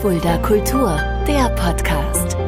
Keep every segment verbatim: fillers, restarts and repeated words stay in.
Fulda Kultur, der Podcast.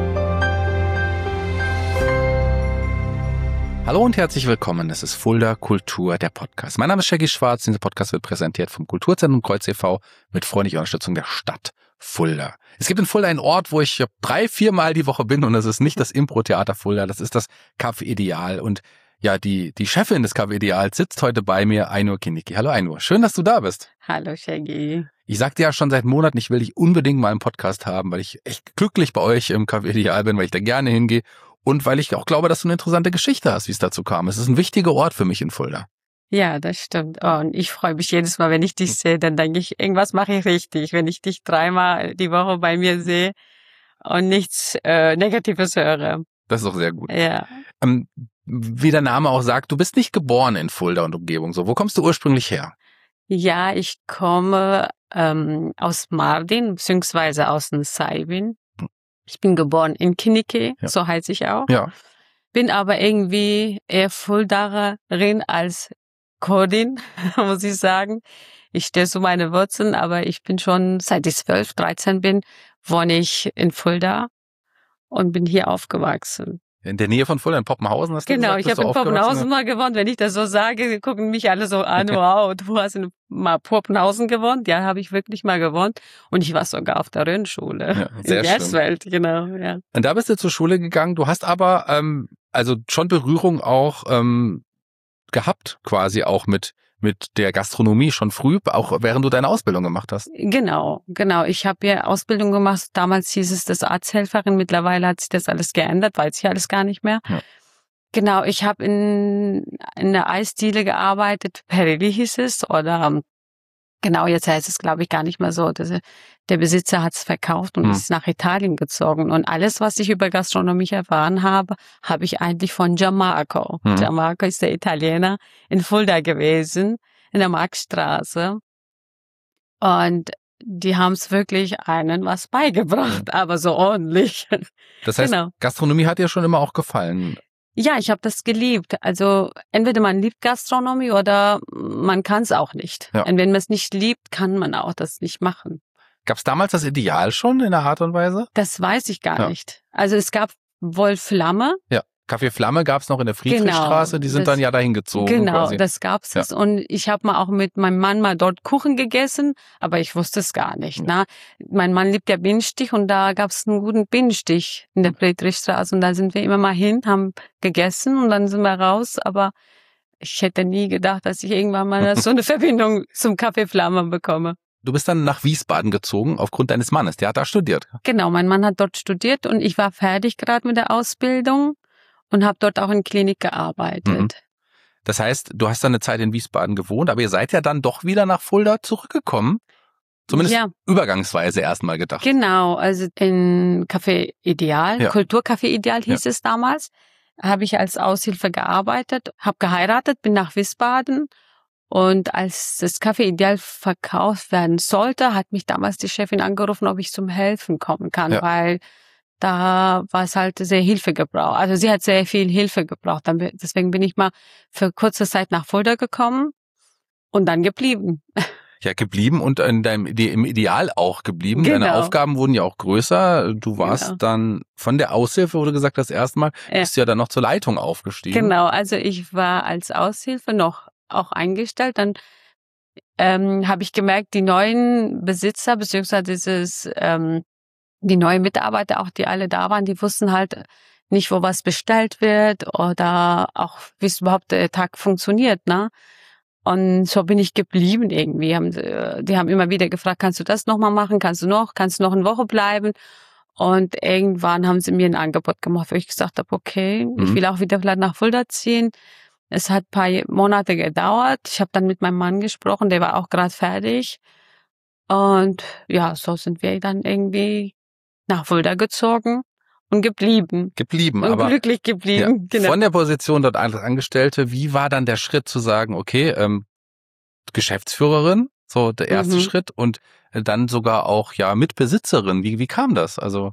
Hallo und herzlich willkommen, es ist Fulda Kultur, der Podcast. Mein Name ist Shaggy Schwarz, dieser Podcast wird präsentiert vom Kulturzentrum Kreuz e V mit freundlicher Unterstützung der Stadt Fulda. Es gibt in Fulda einen Ort, wo ich drei, viermal die Woche bin und das ist nicht das Impro-Theater Fulda, das ist das Café Ideal und ja, die die Chefin des Café Ideal sitzt heute bei mir, Ainur Kinicki. Hallo Ainur, schön, dass du da bist. Hallo Shaggy. Ich sagte ja schon seit Monaten, ich will dich unbedingt mal im Podcast haben, weil ich echt glücklich bei euch im Café Ideal bin, weil ich da gerne hingehe und weil ich auch glaube, dass du eine interessante Geschichte hast, wie es dazu kam. Es ist ein wichtiger Ort für mich in Fulda. Ja, das stimmt. Oh, und ich freue mich jedes Mal, wenn ich dich sehe, dann denke ich, irgendwas mache ich richtig, wenn ich dich dreimal die Woche bei mir sehe und nichts äh, Negatives höre. Das ist doch sehr gut. Ja. Ähm, wie der Name auch sagt, du bist nicht geboren in Fulda und Umgebung. So, wo kommst du ursprünglich her? Ja, ich komme ähm, aus Mardin, beziehungsweise aus dem Saibin. Ich bin geboren in Kinicki, Ja. so heiße ich auch. Ja. Bin aber irgendwie eher Fuldaerin als Kurdin, muss ich sagen. Ich stehe zu meine Wurzeln, aber ich bin schon, seit ich zwölf, dreizehn bin, wohne ich in Fulda und bin hier aufgewachsen. In der Nähe von Fulda, in Poppenhausen hast du Genau, gesagt, ich bist habe du in aufgewachsen? Poppenhausen mal gewohnt. Wenn ich das so sage, gucken mich alle so an, wow, du hast in mal Poppenhausen gewohnt. Ja, habe ich wirklich mal gewohnt. Und ich war sogar auf der Röhnschule. Ja, sehr in Gerswald, genau, ja. Und da bist du zur Schule gegangen. Du hast aber ähm, also schon Berührung auch ähm, gehabt, quasi auch mit mit der Gastronomie schon früh, auch während du deine Ausbildung gemacht hast. Genau, genau. Ich habe ja Ausbildung gemacht. Damals hieß es das Arzthelferin. Mittlerweile hat sich das alles geändert, weiß ich alles gar nicht mehr. Ja. Genau, ich habe in, in der Eisdiele gearbeitet. Perilli hieß es. Oder ähm, genau, jetzt heißt es, glaube ich, gar nicht mehr so. Das, der Besitzer hat es verkauft und Hm. ist nach Italien gezogen. Und alles, was ich über Gastronomie erfahren habe, habe ich eigentlich von Gianmarco. Hm. Gianmarco ist der Italiener in Fulda gewesen, in der Marktstraße. Und die haben es wirklich einen was beigebracht, aber so ordentlich. Das heißt, Genau. Gastronomie hat dir schon immer auch gefallen. Ja, ich habe das geliebt. Also entweder man liebt Gastronomie oder man kann es auch nicht. Ja. Und wenn man es nicht liebt, kann man auch das nicht machen. Gab es damals das Ideal schon in der Art und Weise? Das weiß ich gar Ja. nicht. Also es gab wohl Flamme. Ja. Café Flamme gab es noch in der Friedrichstraße, Genau, die sind das- dann ja dahin gezogen. Genau, quasi. das gab's Ja. es. Und ich habe mal auch mit meinem Mann mal dort Kuchen gegessen, aber ich wusste es gar nicht. Ja. Ne? Mein Mann liebt ja Bienenstich und da gab's einen guten Bienenstich in der Friedrichstraße. Und da sind wir immer mal hin, haben gegessen und dann sind wir raus. Aber ich hätte nie gedacht, dass ich irgendwann mal so eine Verbindung zum Café Flamme bekomme. Du bist dann nach Wiesbaden gezogen aufgrund deines Mannes, der hat da studiert. Genau, mein Mann hat dort studiert und ich war fertig gerade mit der Ausbildung und habe dort auch in Klinik gearbeitet. Mhm. Das heißt, du hast dann eine Zeit in Wiesbaden gewohnt, aber ihr seid ja dann doch wieder nach Fulda zurückgekommen. Zumindest Ja. übergangsweise erstmal gedacht. Genau, also in Café Ideal, Ja. Kulturcafé Ideal hieß es damals, habe ich als Aushilfe gearbeitet, habe geheiratet, bin nach Wiesbaden und als das Café Ideal verkauft werden sollte, hat mich damals die Chefin angerufen, ob ich zum Helfen kommen kann, Ja. weil da war es halt sehr Hilfe gebraucht. Also sie hat sehr viel Hilfe gebraucht. Dann bi- Deswegen bin ich mal für kurze Zeit nach Fulda gekommen und dann geblieben. Ja, geblieben und in deinem Ide- im Ideal auch geblieben. Deine Genau. Aufgaben wurden ja auch größer. Du warst Genau. dann von der Aushilfe, wurde gesagt, das erste Mal, Ja. bist du ja dann noch zur Leitung aufgestiegen. Genau, also ich war als Aushilfe noch auch eingestellt. Dann ähm, habe ich gemerkt, die neuen Besitzer beziehungsweise dieses ähm, die neuen Mitarbeiter, auch die alle da waren, die wussten halt nicht, wo was bestellt wird oder auch, wie es überhaupt der Tag funktioniert, ne? Und so bin ich geblieben irgendwie. Haben, sie- die haben immer wieder gefragt, kannst du das nochmal machen? Kannst du noch? Kannst du noch eine Woche bleiben? Und irgendwann haben sie mir ein Angebot gemacht, wo ich gesagt habe, okay, ich Mhm. will auch wieder vielleicht nach Fulda ziehen. Es hat ein paar Monate gedauert. Ich habe dann mit meinem Mann gesprochen, der war auch gerade fertig. Und ja, so sind wir dann irgendwie nach Fulda gezogen und geblieben. Geblieben, Und aber glücklich ja, geblieben. Genau. von der Position dort als Angestellte, wie war dann der Schritt zu sagen, okay, ähm, Geschäftsführerin, so der erste Mhm. Schritt und äh, dann sogar auch ja Mitbesitzerin. Wie wie kam das? Also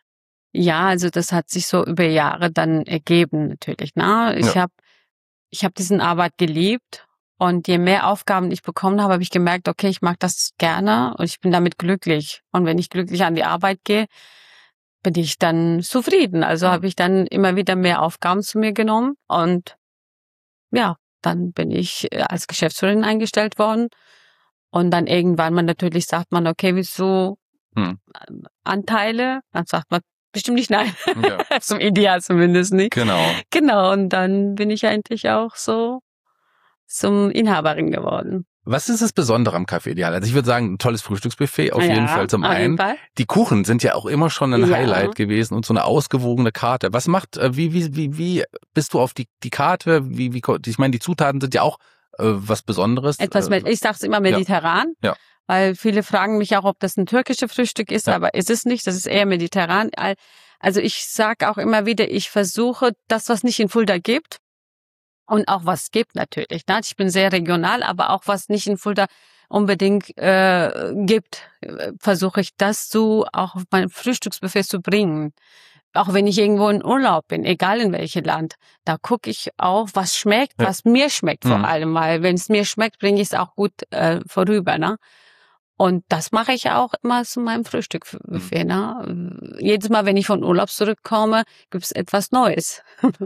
Ja, also das hat sich so über Jahre dann ergeben natürlich. Ne? Ich Ja. habe ich hab diesen Arbeit geliebt Und je mehr Aufgaben ich bekommen habe, habe ich gemerkt, okay, ich mag das gerne und ich bin damit glücklich. Und wenn ich glücklich an die Arbeit gehe, bin ich dann zufrieden. Also habe ich dann immer wieder mehr Aufgaben zu mir genommen und ja, dann bin ich als Geschäftsführerin eingestellt worden. Und dann irgendwann man natürlich sagt man, okay, wieso hm. Anteile? Dann sagt man bestimmt nicht nein. Ja. Zum Ideal zumindest nicht. Genau. Genau. Und dann bin ich eigentlich auch so zum Inhaberin geworden. Was ist das Besondere am Café Ideal? Also ich würde sagen, ein tolles Frühstücksbuffet auf ja, jeden Fall zum einen. Die Kuchen sind ja auch immer schon ein ja. Highlight gewesen und so eine ausgewogene Karte. Was macht, wie, wie, wie, wie bist du auf die, die Karte? Wie, wie, ich meine, die Zutaten sind ja auch äh, was Besonderes. Etwas, ich sag's immer mediterran. Ja. Ja. Weil viele fragen mich auch, ob das ein türkisches Frühstück ist, ja. aber ist es nicht. Das ist eher mediterran. Also ich sage auch immer wieder, ich versuche das, was nicht in Fulda gibt, und auch was gibt natürlich. Ne? Ich bin sehr regional, aber auch was nicht in Fulda unbedingt äh, gibt, versuche ich das so auch auf mein Frühstücksbuffet zu bringen. Auch wenn ich irgendwo in Urlaub bin, egal in welchem Land, da gucke ich auch, was schmeckt, ja. was mir schmeckt mhm. vor allem. Weil wenn es mir schmeckt, bringe ich es auch gut äh, vorüber. Ne? Und das mache ich auch immer zu meinem Frühstücksbuffet. Mhm. Ne? Jedes Mal, wenn ich von Urlaub zurückkomme, gibt es etwas Neues.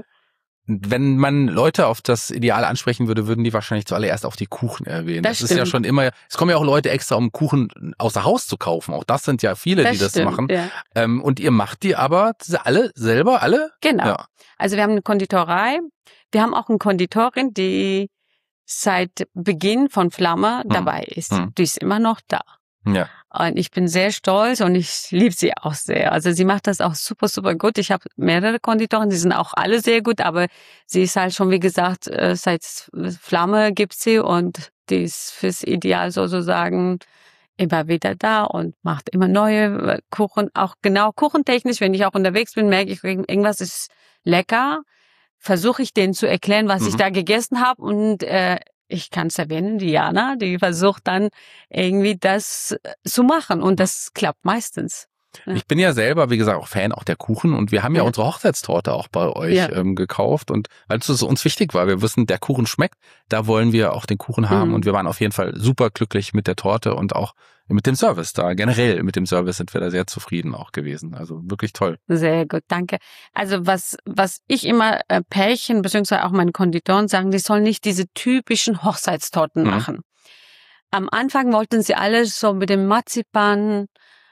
Wenn man Leute auf das Ideal ansprechen würde, würden die wahrscheinlich zuallererst auf die Kuchen erwähnen. Das, das ist ja schon immer, es kommen ja auch Leute extra, um Kuchen außer Haus zu kaufen. Auch das sind ja viele, das die das stimmt, machen. Ja. Ähm, und ihr macht die aber alle selber, alle? Genau. Ja. Also wir haben eine Konditorei. Wir haben auch eine Konditorin, die seit Beginn von Flamme hm. dabei ist. Hm. Die ist immer noch da. Ja. Und ich bin sehr stolz und ich liebe sie auch sehr. Also sie macht das auch super, super gut. Ich habe mehrere Konditoren, die sind auch alle sehr gut, aber sie ist halt schon, wie gesagt, seit Flamme gibt sie und die ist fürs Ideal sozusagen immer wieder da und macht immer neue Kuchen. Auch genau kuchentechnisch, wenn ich auch unterwegs bin, merke ich, irgendwas ist lecker. Versuche ich denen zu erklären, was mhm. ich da gegessen habe und äh, ich kann es erwähnen, Diana, die versucht dann irgendwie das zu machen und das klappt meistens. Ja. Ich bin ja selber, wie gesagt, auch Fan auch der Kuchen und wir haben ja, ja unsere Hochzeitstorte auch bei euch ja. ähm, gekauft und weil es uns wichtig war, wir wissen, der Kuchen schmeckt, da wollen wir auch den Kuchen haben mhm. und wir waren auf jeden Fall super glücklich mit der Torte und auch mit dem Service da. Generell mit dem Service sind wir da sehr zufrieden auch gewesen. Also wirklich toll. Sehr gut, danke. Also was was ich immer äh, Pärchen beziehungsweise auch meine Konditoren sagen, die sollen nicht diese typischen Hochzeitstorten mhm. machen. Am Anfang wollten sie alles so mit dem Marzipan.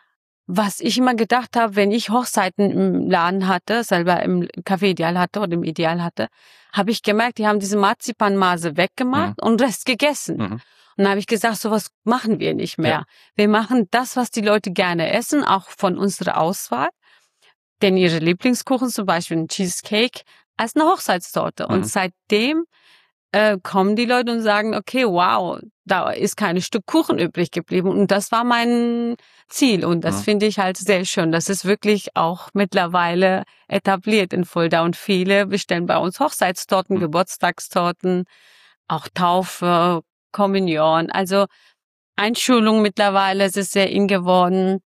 Was ich immer gedacht habe, wenn ich Hochzeiten im Laden hatte, selber im Café Ideal hatte oder im Ideal hatte, habe ich gemerkt, die haben diese Marzipanmaße weggemacht mhm. und Rest gegessen. Mhm. Und dann habe ich gesagt, sowas machen wir nicht mehr. Ja. Wir machen das, was die Leute gerne essen, auch von unserer Auswahl. Denn ihre Lieblingskuchen, zum Beispiel ein Cheesecake, als eine Hochzeitstorte. Mhm. Und seitdem äh, kommen die Leute und sagen, okay, wow, da ist kein Stück Kuchen übrig geblieben. Und das war mein Ziel. Und das ja. finde ich halt sehr schön. Das ist wirklich auch mittlerweile etabliert in Fulda. Und viele bestellen bei uns Hochzeitstorten, mhm. Geburtstagstorten, auch Taufe, Kommunion. Also Einschulung mittlerweile, es ist sehr in geworden.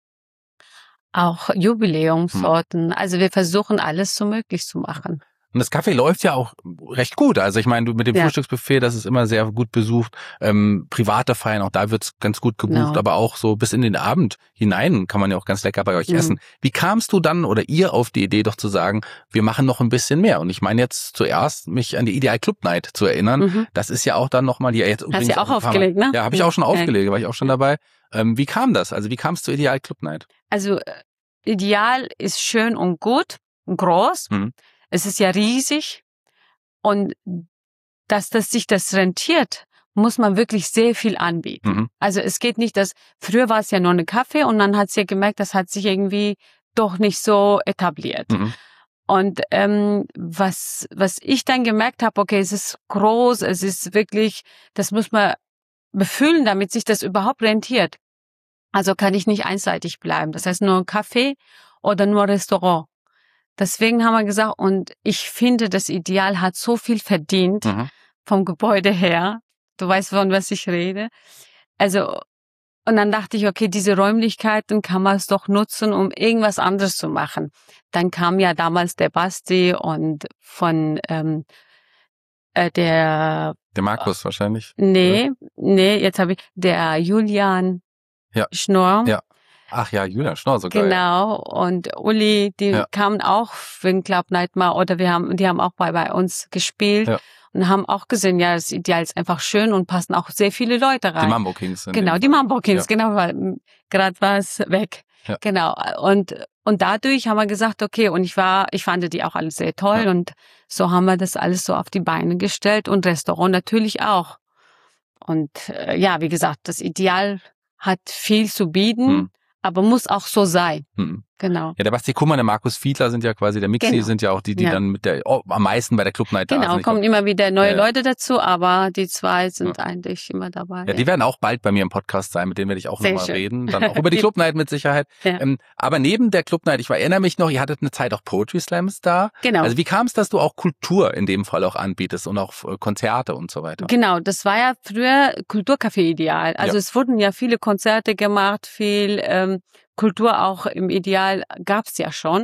Auch Jubiläumssorten. Mhm. Also wir versuchen alles so möglich zu machen. Und das Café läuft ja auch recht gut. Also ich meine, du mit dem ja. Frühstücksbuffet, das ist immer sehr gut besucht. Ähm, private Feiern, auch da wird's ganz gut gebucht, no. aber auch so bis in den Abend hinein kann man ja auch ganz lecker bei euch mhm. essen. Wie kamst du dann oder ihr auf die Idee, doch zu sagen, wir machen noch ein bisschen mehr? Und ich meine jetzt zuerst, mich an die Ideal Club Night zu erinnern. Mhm. Das ist ja auch dann nochmal die jetzt übrigens. Hast du ja auch aufgelegt, ne? Ja, habe ich auch schon aufgelegt, war ich auch schon dabei. Ähm, wie kam das? Also wie kam es zur Ideal Club Night? Also Ideal ist schön und gut, und groß. Mhm. Es ist ja riesig und dass das sich das rentiert, muss man wirklich sehr viel anbieten. Mhm. Also es geht nicht, dass früher war es ja nur eine Kaffee und dann hat sie ja gemerkt, das hat sich irgendwie doch nicht so etabliert. Mhm. Und ähm, was was ich dann gemerkt habe, okay, es ist groß, es ist wirklich, das muss man befüllen, damit sich das überhaupt rentiert. Also kann ich nicht einseitig bleiben. Das heißt nur Kaffee oder nur Restaurant. Deswegen haben wir gesagt, und ich finde, das Ideal hat so viel verdient mhm. vom Gebäude her. Du weißt, von was ich rede. Also, und dann dachte ich, okay, diese Räumlichkeiten kann man es doch nutzen, um irgendwas anderes zu machen. Dann kam ja damals der Basti und von ähm, äh, der Der Markus wahrscheinlich. Nee, oder? nee, jetzt habe ich, der Julian ja. Schnorr. Ja. Ach ja, Julian Schnorr sogar. Genau, und Uli, die ja. kamen auch wegen Club Night mal, oder wir haben, die haben auch bei, bei uns gespielt. Ja. Und haben auch gesehen, ja, das Ideal ist einfach schön und passen auch sehr viele Leute rein. Die Mambo Kings. Genau, die Mambo Kings, ja. genau, weil gerade war es weg. Ja. Genau. Und, und dadurch haben wir gesagt, okay, und ich war, ich fand die auch alle sehr toll ja. und so haben wir das alles so auf die Beine gestellt und Restaurant natürlich auch. Und äh, ja, wie gesagt, das Ideal hat viel zu bieten, hm. aber muss auch so sein. Hm. Genau. Ja, der Basti Kummer, der Markus Fiedler sind ja quasi, der Mixi genau. sind ja auch die, die ja. dann mit der oh, am meisten bei der Club Night genau, da sind. Genau, kommen immer wieder neue ja. Leute dazu, aber die zwei sind ja. eigentlich immer dabei. Ja, ja, die werden auch bald bei mir im Podcast sein, mit denen werde ich auch nochmal reden. Dann auch über die Club Night mit Sicherheit. Ja. Ähm, aber neben der Club Night, ich erinnere mich noch, ihr hattet eine Zeit auch Poetry Slams da. Genau. Also wie kam es, dass du auch Kultur in dem Fall auch anbietest und auch Konzerte und so weiter? Genau, das war ja früher Kulturcafé-Ideal. Also ja. es wurden ja viele Konzerte gemacht, viel ähm, Kultur auch im Ideal gab's ja schon.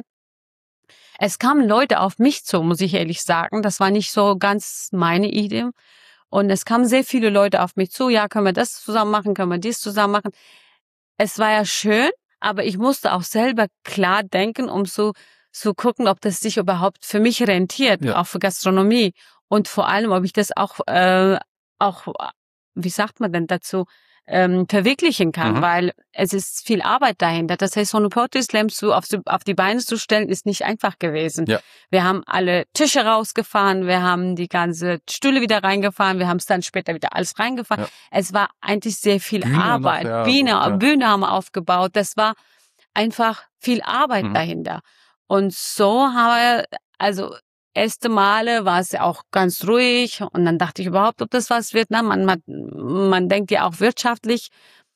Es kamen Leute auf mich zu, muss ich ehrlich sagen. Das war nicht so ganz meine Idee. Und es kamen sehr viele Leute auf mich zu. Ja, können wir das zusammen machen? Können wir dies zusammen machen? Es war ja schön, aber ich musste auch selber klar denken, um so zu gucken, ob das sich überhaupt für mich rentiert, ja. auch für Gastronomie. Und vor allem, ob ich das auch, äh, auch, wie sagt man denn dazu, Ähm, verwirklichen kann, mhm. weil es ist viel Arbeit dahinter. Das heißt, so eine Poetry Slam zu, auf, auf die Beine zu stellen, ist nicht einfach gewesen. Ja. Wir haben alle Tische rausgefahren, wir haben die ganze Stühle wieder reingefahren, wir haben es dann später wieder alles reingefahren. Ja. Es war eigentlich sehr viel Bühne Arbeit. Noch, ja, Bühne, so, ja. Bühne haben wir aufgebaut. Das war einfach viel Arbeit mhm. dahinter. Und so haben wir, also erste Male war es ja auch ganz ruhig und dann dachte ich überhaupt, ob das was wird. Na, man, man, man denkt ja auch wirtschaftlich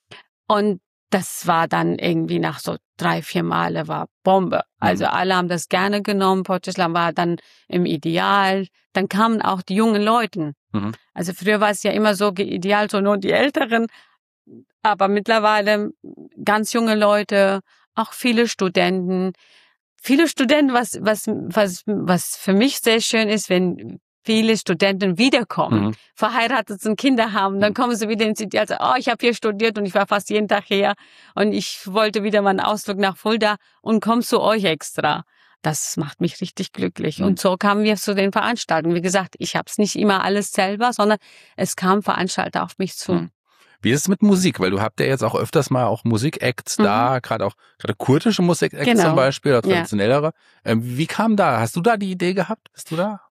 und das war dann irgendwie nach so drei, vier Male war Bombe. Also mhm. alle haben das gerne genommen. Poetry Slam war dann im Ideal. Dann kamen auch die jungen Leute. Mhm. Also früher war es ja immer so Ideal, so nur die Älteren, aber mittlerweile ganz junge Leute, auch viele Studenten. Viele Studenten, was, was, was, was für mich sehr schön ist, wenn viele Studenten wiederkommen, mhm. verheiratet sind, Kinder haben, dann kommen sie wieder ins Ideal, also, oh, ich habe hier studiert und ich war fast jeden Tag hier und ich wollte wieder mal einen Ausflug nach Fulda und komme zu euch extra. Das macht mich richtig glücklich. Mhm. Und so kamen wir zu den Veranstaltungen. Wie gesagt, ich habe es nicht immer alles selber, sondern es kamen Veranstalter auf mich zu. Mhm. Wie ist es mit Musik? Weil du habt ja jetzt auch öfters mal auch Musikacts mhm. da, gerade auch gerade kurdische Musikacts genau. zum Beispiel, oder traditionellere. Ja. Ähm, wie kam da? Hast du da die Idee gehabt? Bist du da?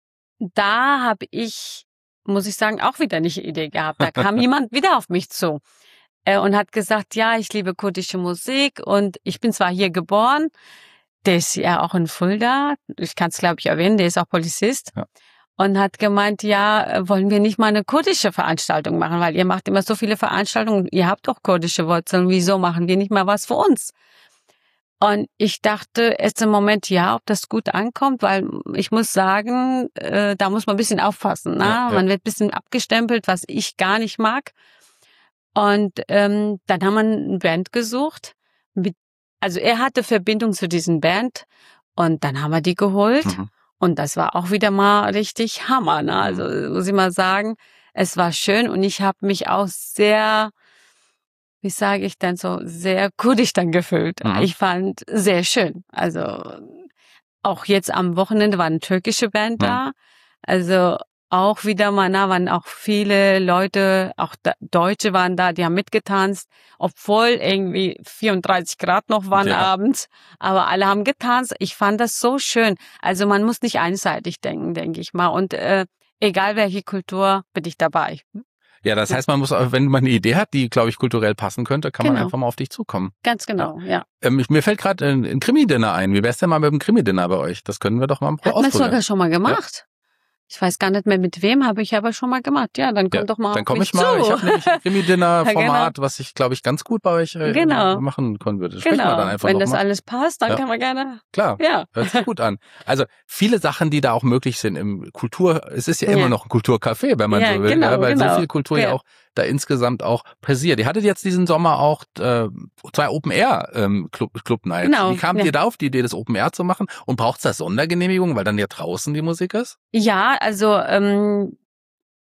Da habe ich, muss ich sagen, auch wieder nicht die Idee gehabt. Da kam jemand wieder auf mich zu äh, und hat gesagt, ja, ich liebe kurdische Musik und ich bin zwar hier geboren, der ist ja auch in Fulda, ich kann es glaube ich erwähnen, der ist auch Polizist. Ja. Und hat gemeint, ja, wollen wir nicht mal eine kurdische Veranstaltung machen, weil ihr macht immer so viele Veranstaltungen, ihr habt doch kurdische Wurzeln, wieso machen wir nicht mal was für uns? Und ich dachte erst im Moment, ja, ob das gut ankommt, weil ich muss sagen, äh, da muss man ein bisschen aufpassen. Ne? Ja, ja. Man wird ein bisschen abgestempelt, was ich gar nicht mag. Und ähm, dann haben wir eine Band gesucht. Mit, also er hatte Verbindung zu diesem Band und dann haben wir die geholt. Mhm. Und das war auch wieder mal richtig Hammer, ne? Also muss ich mal sagen, es war schön und ich habe mich auch sehr, wie sage ich denn so, sehr kurdisch dann gefühlt. Mhm. Ich fand sehr schön. Also auch jetzt am Wochenende war eine türkische Band mhm. da. Also auch wieder mal, da waren auch viele Leute, auch Deutsche waren da, die haben mitgetanzt, obwohl irgendwie vierunddreißig Grad noch waren ja. abends, aber alle haben getanzt. Ich fand das so schön. Also man muss nicht einseitig denken, denke ich mal. Und äh, egal welche Kultur, bin ich dabei. Ja, das heißt, man muss, wenn man eine Idee hat, die, glaube ich, kulturell passen könnte, kann genau. man einfach mal auf dich zukommen. Ganz genau, ja. ja. Ähm, mir fällt gerade ein, ein Krimi-Dinner ein. Wie wär's denn mal mit dem Krimi-Dinner bei euch? Das können wir doch mal ausprobieren. Hat man sogar schon mal gemacht. Ja. Ich weiß gar nicht mehr mit wem, habe ich aber schon mal gemacht. Ja, dann komm ja, doch mal Dann komme ich zu. mal. Ich habe nämlich ein Krimi-Dinner-Format, genau. was ich, glaube ich, ganz gut bei euch äh, genau. machen können würde. Sprechen genau. wir dann einfach Wenn das mal. alles passt, dann ja. kann man gerne. Klar, ja. hört sich gut an. Also viele Sachen, die da auch möglich sind im Kultur, es ist ja, ja. immer noch ein Kulturcafé, wenn man ja, so will, genau, ja, weil genau. so viel Kultur ja. ja auch da insgesamt auch passiert. Ihr hattet jetzt diesen Sommer auch äh, zwei Open-Air-Club-Nights. Genau. Wie kamt ja. ihr da auf die Idee, das Open-Air zu machen? Und braucht es da Sondergenehmigung, weil dann ja draußen die Musik ist? Ja, also ähm,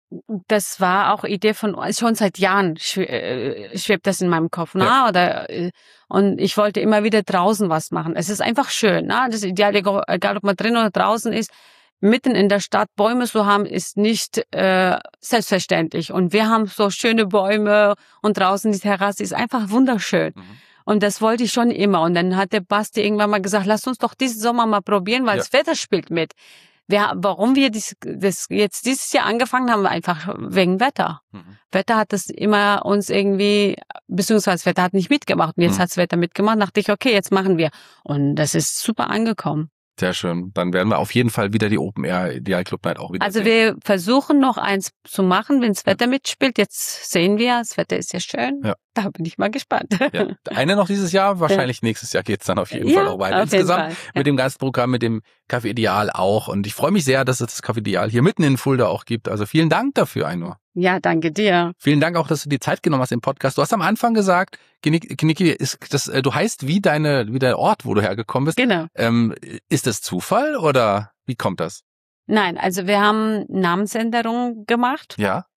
das war auch Idee von, schon seit Jahren schwebt das in meinem Kopf, ne? Ja. Oder, und ich wollte immer wieder draußen was machen. Es ist einfach schön, ne? Das Ideal, egal ob man drin oder draußen ist, mitten in der Stadt Bäume zu haben, ist nicht äh, selbstverständlich. Und wir haben so schöne Bäume und draußen die Terrasse ist einfach wunderschön. Mhm. Und das wollte ich schon immer. Und dann hat der Basti irgendwann mal gesagt, lass uns doch diesen Sommer mal probieren, weil ja. das Wetter spielt mit. Wir, warum wir dies, das jetzt dieses Jahr angefangen haben, einfach wegen Wetter. Mhm. Wetter hat das immer uns irgendwie, beziehungsweise Wetter hat nicht mitgemacht. Und jetzt mhm. hat das Wetter mitgemacht. Dachte ich, okay, jetzt machen wir. Und das ist super angekommen. Sehr schön. Dann werden wir auf jeden Fall wieder die Open Air Ideal Club Night auch wieder Also sehen. wir versuchen noch eins zu machen, wenn das Wetter ja. mitspielt. Jetzt sehen wir, das Wetter ist ja schön. Ja. Da bin ich mal gespannt. Ja. Eine noch dieses Jahr, wahrscheinlich ja. nächstes Jahr geht's dann auf jeden ja, Fall auch weiter. Insgesamt ja. mit dem ganzen Programm, mit dem Café Ideal auch. Und ich freue mich sehr, dass es das Café Ideal hier mitten in Fulda auch gibt. Also vielen Dank dafür, Ainur. Ja, danke dir. Vielen Dank auch, dass du die Zeit genommen hast im Podcast. Du hast am Anfang gesagt, Kiniki, ist das, du heißt wie deine, wie der Ort, wo du hergekommen bist. Genau. Ähm, ist das Zufall oder wie kommt das? Nein, also wir haben Namensänderungen gemacht. Ja.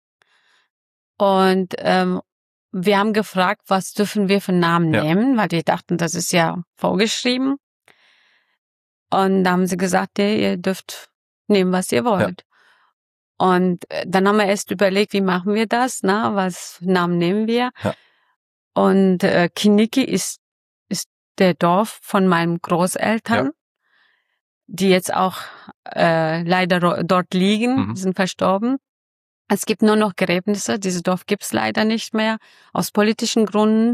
Und ähm, wir haben gefragt, was dürfen wir für Namen ja. nehmen, weil wir dachten, das ist ja vorgeschrieben. Und da haben sie gesagt, ja, ihr dürft nehmen, was ihr wollt. Ja. Und dann haben wir erst überlegt, wie machen wir das, na, was Namen nehmen wir? Ja. Und äh, Kiniki ist ist der Dorf von meinen Großeltern, ja. die jetzt auch äh, leider dort liegen, mhm. sind verstorben. Es gibt nur noch Gräbnisse, dieses Dorf gibt's leider nicht mehr, aus politischen Gründen.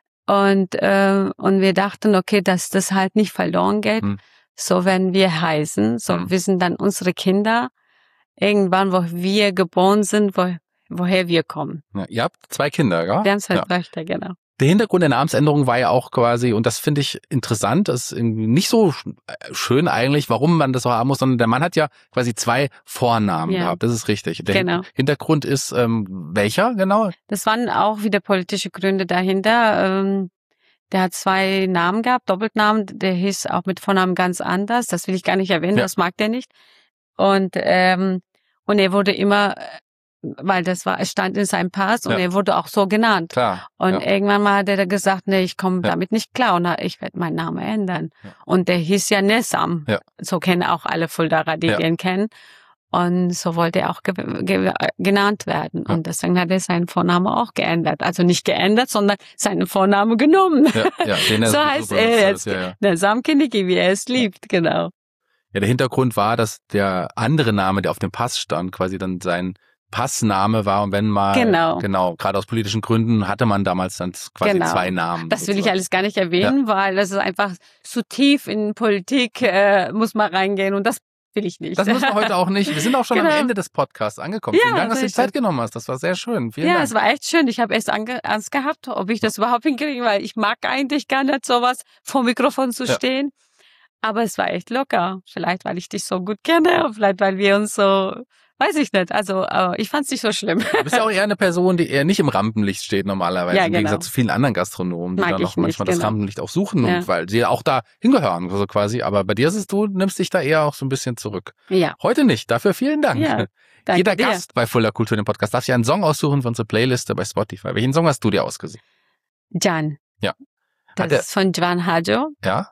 Und äh, und wir dachten, okay, dass das halt nicht verloren geht. Mhm. So werden wir heißen, so mhm. wissen dann unsere Kinder, irgendwann, wo wir geboren sind, wo, woher wir kommen. Ja, ihr habt zwei Kinder, ja? Wir haben zwei Töchter, ja. genau. Der Hintergrund der Namensänderung war ja auch quasi, und das finde ich interessant, das ist nicht so schön eigentlich, warum man das so haben muss, sondern der Mann hat ja quasi zwei Vornamen ja. gehabt, das ist richtig. Der genau. Hintergrund ist ähm, welcher genau? Das waren auch wieder politische Gründe dahinter. Ähm, der hat zwei Namen gehabt, Doppelnamen, der hieß auch mit Vornamen ganz anders, das will ich gar nicht erwähnen, ja. das mag der nicht. Und ähm, und er wurde immer, weil das war, es stand in seinem Pass und ja. er wurde auch so genannt. Klar, und ja. irgendwann mal hat er gesagt, nee, ich komme ja. damit nicht klar und ich werde meinen Namen ändern. Ja. Und der hieß ja Nessam. Ja. So kennen auch alle Fuldaer, die ja. ihn kennen. Und so wollte er auch ge ge genannt werden. Ja. Und deswegen hat er seinen Vornamen auch geändert. Also nicht geändert, sondern seinen Vornamen genommen. Ja, ja, den so heißt er jetzt. Ja, ja. Nessam Kiniki, wie er es liebt, ja. genau. Ja, der Hintergrund war, dass der andere Name, der auf dem Pass stand, quasi dann sein Passname war. Und wenn mal, genau, genau gerade aus politischen Gründen hatte man damals dann quasi genau. zwei Namen. Das will ich alles gar nicht erwähnen, ja. weil das ist einfach zu tief in Politik, äh, muss man reingehen und das will ich nicht. Das müssen wir heute auch nicht. Wir sind auch schon genau. am Ende des Podcasts angekommen. Ja, Vielen Dank, dass du die schön. Zeit genommen hast. Das war sehr schön. Vielen ja, Dank. es war echt schön. Ich habe erst Angst gehabt, ob ich das überhaupt hinkriege, weil ich mag eigentlich gar nicht sowas, vor dem Mikrofon zu ja. stehen. Aber es war echt locker. Vielleicht, weil ich dich so gut kenne, vielleicht, weil wir uns so, weiß ich nicht. Also, äh, ich fand es nicht so schlimm. Du bist ja auch eher eine Person, die eher nicht im Rampenlicht steht normalerweise. Ja, Im genau. Gegensatz zu vielen anderen Gastronomen, die Mag dann auch manchmal nicht, das genau. Rampenlicht auch suchen, ja. und weil sie auch da hingehören, so quasi. Aber bei dir ist es, du nimmst dich da eher auch so ein bisschen zurück. Ja. Heute nicht. Dafür vielen Dank. Ja, danke Jeder dir. Gast bei Fulda Kultur, dem Podcast, darf sich einen Song aussuchen für unsere Playliste bei Spotify. Welchen Song hast du dir ausgesucht? Jan. Ja. Das ist von Juan Hajo. Ja.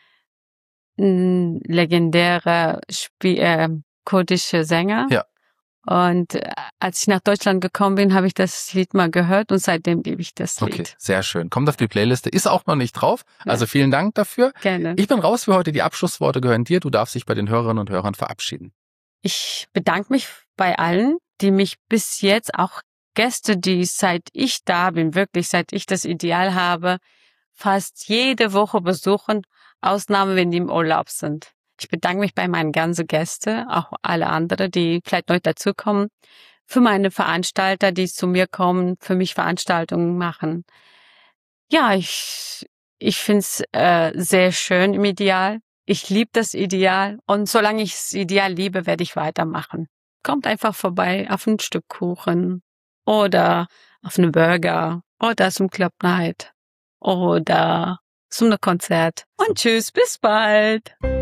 Ein legendärer Spie äh, kurdischer Sänger. Ja. Und äh, als ich nach Deutschland gekommen bin, habe ich das Lied mal gehört und seitdem liebe ich das Lied. Okay, sehr schön. Kommt auf die Playliste. Ist auch noch nicht drauf. Also vielen Dank dafür. Gerne. Ich bin raus für heute. Die Abschlussworte gehören dir. Du darfst dich bei den Hörerinnen und Hörern verabschieden. Ich bedanke mich bei allen, die mich bis jetzt, auch Gäste, die seit ich da bin, wirklich seit ich das Ideal habe, fast jede Woche besuchen. Ausnahme, wenn die im Urlaub sind. Ich bedanke mich bei meinen ganzen Gästen, auch alle anderen, die vielleicht neu dazukommen, für meine Veranstalter, die zu mir kommen, für mich Veranstaltungen machen. Ja, ich ich finde es äh, sehr schön im Ideal. Ich liebe das Ideal und solange ich das Ideal liebe, werde ich weitermachen. Kommt einfach vorbei auf ein Stück Kuchen oder auf einen Burger oder zum Club Night oder zum Konzert. Und tschüss, bis bald.